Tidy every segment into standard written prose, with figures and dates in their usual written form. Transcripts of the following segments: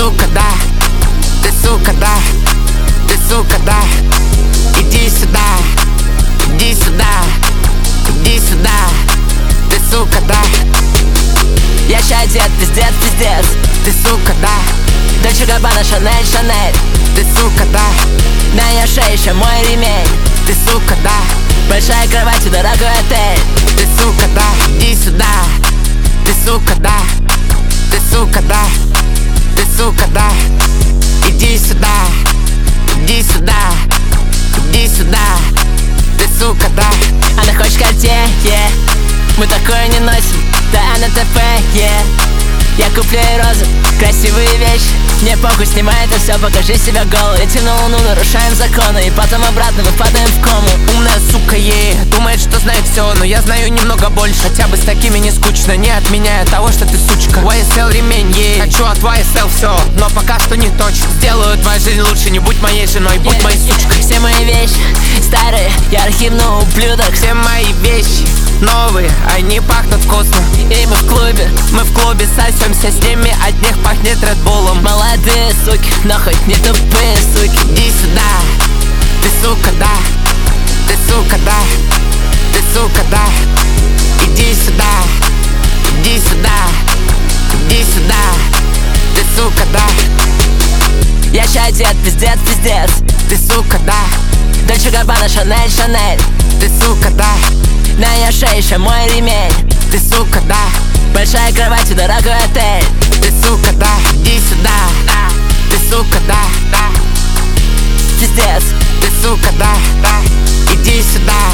сука, да, ты сука, да, ты сука, да. Иди сюда, иди сюда, иди сюда, ты сука, да. Я ща одет, пиздец, пиздец. Ты сука, да, Дольче Габбана, Шанель, Шанель. ты сука, да, На ее шее еще мой ремень. ты сука, да, Большая кровать и дорогой отель. ты сука, да, иди сюда, ты сука, да, ты сука, да, ты сука, да. Иди сюда, иди сюда, иди сюда, ты сука, да. Она хочет Cartier, yeah. Мы такое не носим, да она ТП, yeah. Я куплю ей розы, красивые вещи. Мне похуй, снимай это все, покажи себя голой. Летим на луну, нарушаем законы, и потом обратно мы падаем в кому. Умная сука ей думает, что знает все, но я знаю немного больше. Хотя бы с такими не скучно, не отменяя того, что ты сучка. YSL ремень ей, хочу от YSL все, но пока что не точно. Сделаю твою жизнь лучше, не будь моей женой, будь моей сучкой. Все мои вещи старые, я архивный ублюдок. Все мои вещи новые, они пахнут вкусно. И мы в клубе сосемся с ними, от них пахнет Редбулом. молодые суки, но хоть не тупые суки. Иди сюда, ты сука, да, ты сука, да, ты сука, да. Иди сюда, иди сюда, иди сюда, ты сука, да, Я ща одет, пиздец, пиздец. ты сука, да, Дольче Габбана, Шанель, Шанель. ты сука, да, На ее шее еще мой ремень. ты сука, да, Большая кровать и дорогой отель. ты сука, да, иди сюда, ты сука, да, Пиздец. ты сука, да, иди сюда,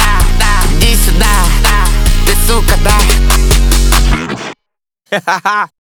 иди сюда, ты сука, да.